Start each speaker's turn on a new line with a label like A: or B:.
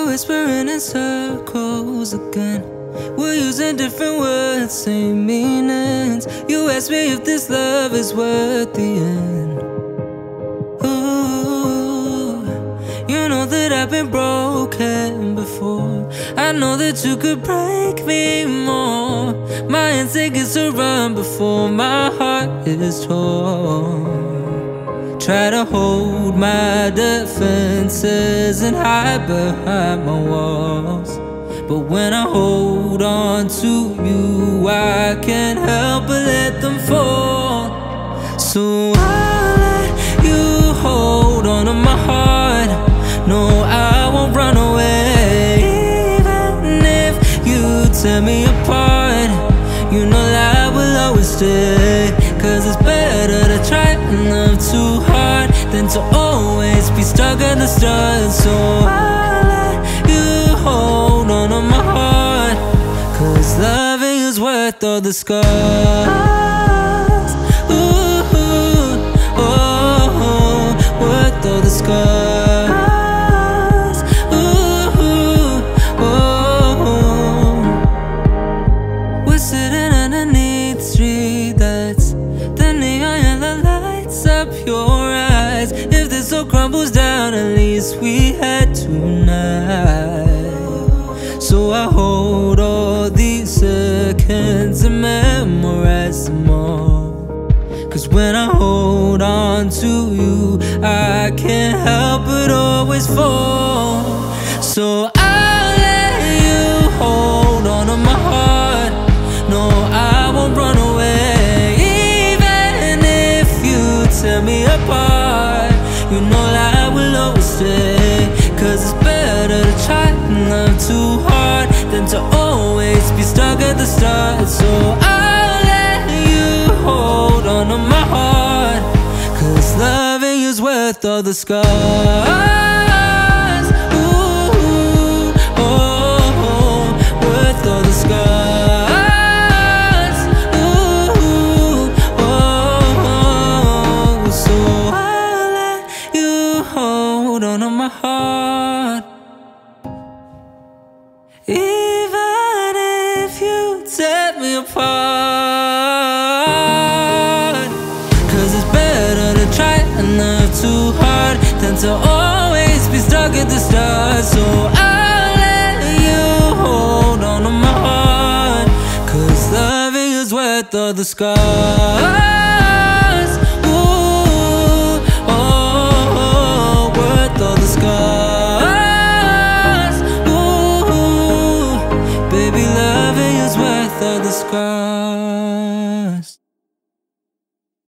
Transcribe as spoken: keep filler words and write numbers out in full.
A: We're whispering in circles again. We're using different words, same meanings. You ask me if this love is worth the end. Ooh, you know that I've been broken before. I know that you could break me more. My instinct is to run before my heart is torn. Try to hold my defenses and hide behind my walls, but when I hold on to you, I can't help but let them fall. So I'll let you hold on to my heart. No, I won't run away. Even if you tear me apart, you know that I will always stay. Cause it's better to try and love too hard than to always be stuck at the start. So I'll let you hold on to my heart, cause loving is worth all the scars. Ooh, oh, worth all the scars. Ooh, oh, we're sitting underneath street lights. The neon yellow lights up your eyes. If this all crumbles down, at least we had tonight. So I hold all these seconds and memorize them all. Cause when I hold on to you, I can't help but always fall. So I'll let you hold on to my heart. No, I won't run away. Even if you tear me apart, you know that I will always stay. Cause it's better to try and love too hard than to always be stuck at the start. So I'll let you hold on to my heart, cause loving is worth all the scars. Ooh, oh, worth all the scars. Ooh, oh, so I'll let you hold on to my heart. Even if you tear me apart, cause it's better to try and love too hard than to always be stuck at the start. So I'll let you hold on to my heart, cause loving is worth all the scars. Ooh, oh, worth all the scars. Ooh, baby, loving is worth all the scars.